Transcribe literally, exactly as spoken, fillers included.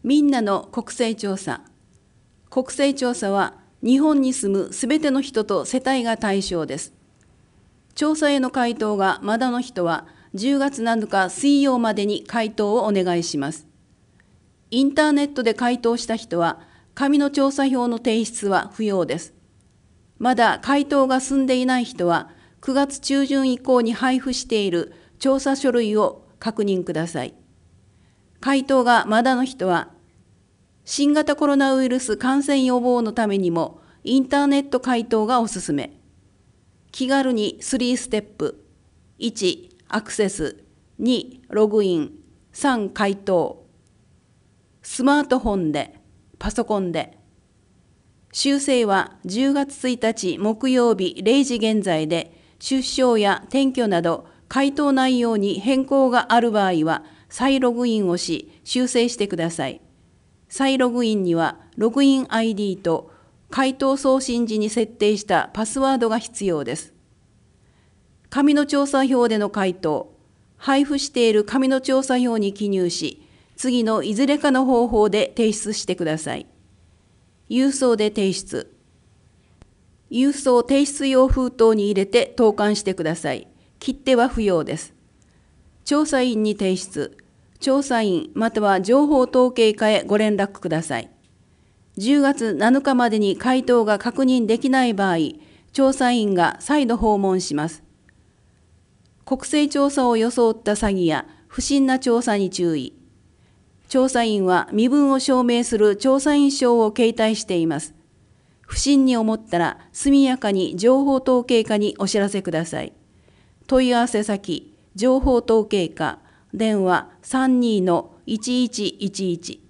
みんなの国勢調査。国勢調査は日本に住むすべての人と世帯が対象です。調査への回答がまだの人はじゅうがつなのか水曜までに回答をお願いします。インターネットで回答した人は紙の調査票の提出は不要です。まだ回答が済んでいない人はくがつ中旬以降に配布している調査書類を確認ください。回答がまだの人は新型コロナウイルス感染予防のためにもインターネット回答がおすすめ。気軽にさんステップ。いち、アクセス。に、ログイン。さん、回答。スマートフォンで、パソコンで。修正はじゅうがつついたち木曜日れいじ現在で、出生や転居など回答内容に変更がある場合は、再ログインをし、修正してください。再ログインには、ログイン アイディー と回答送信時に設定したパスワードが必要です。紙の調査票での回答、配布している紙の調査票に記入し、次のいずれかの方法で提出してください。郵送で提出。郵送提出用封筒に入れて投函してください。切手は不要です。調査員に提出。調査員または情報統計課へご連絡ください。じゅうがつなのかまでに回答が確認できない場合、調査員が再度訪問します。国勢調査を装った詐欺や不審な調査に注意。調査員は身分を証明する調査員証を携帯しています。不審に思ったら速やかに情報統計課にお知らせください。問い合わせ先、情報統計課、電話 さんにーのいちいちいちいち。